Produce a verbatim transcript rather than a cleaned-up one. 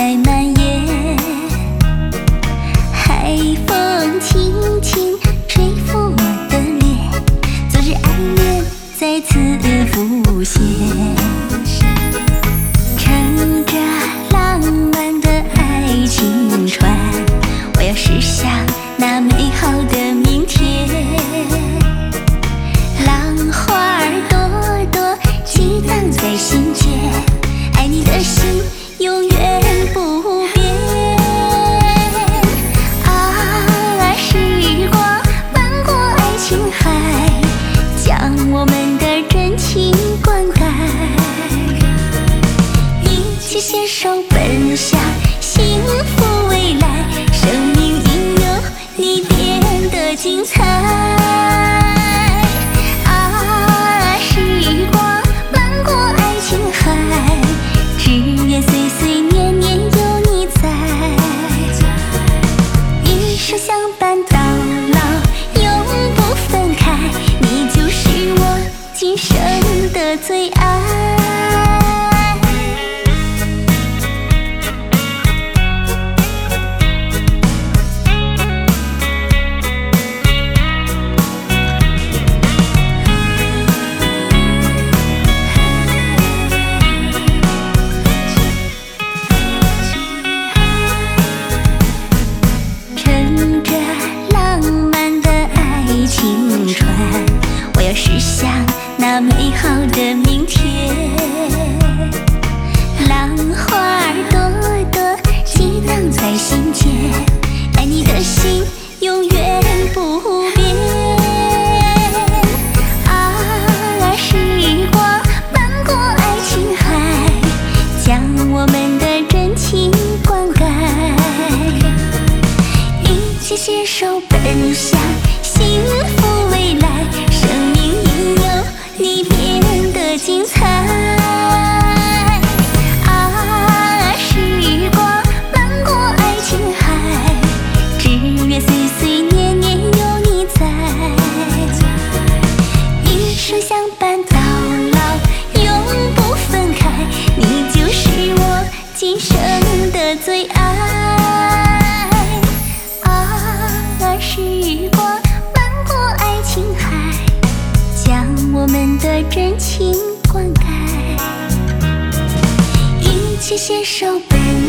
在蔓延，海风轻轻吹拂我的脸，昨日爱恋再次浮现，乘着浪漫的爱情船，我要驶向那美好的明天。浪花儿朵朵激荡在心间，爱你的心永远不变。啊，时光漫过爱情海，将我们的真情灌溉，一起携手奔向幸福未来，生命因有你变得精彩。啊，时光漫过爱情海，只愿岁岁年年有你在，一生相伴到老，永不分开，你就是我今生的最爱。青春，我要驶向那美好的明天。浪花儿朵朵激荡在心间，爱你的心永远不变。啊，时光漫过爱情海，将我们的真情灌溉，一起携手奔向幸福未来，生命因有你变得精彩。啊，时光漫过爱情海，只愿岁岁年年有你在，一生相伴到老，永不分开，你就是我今生的最爱。啊，时光我们的真情灌溉，一起携手奔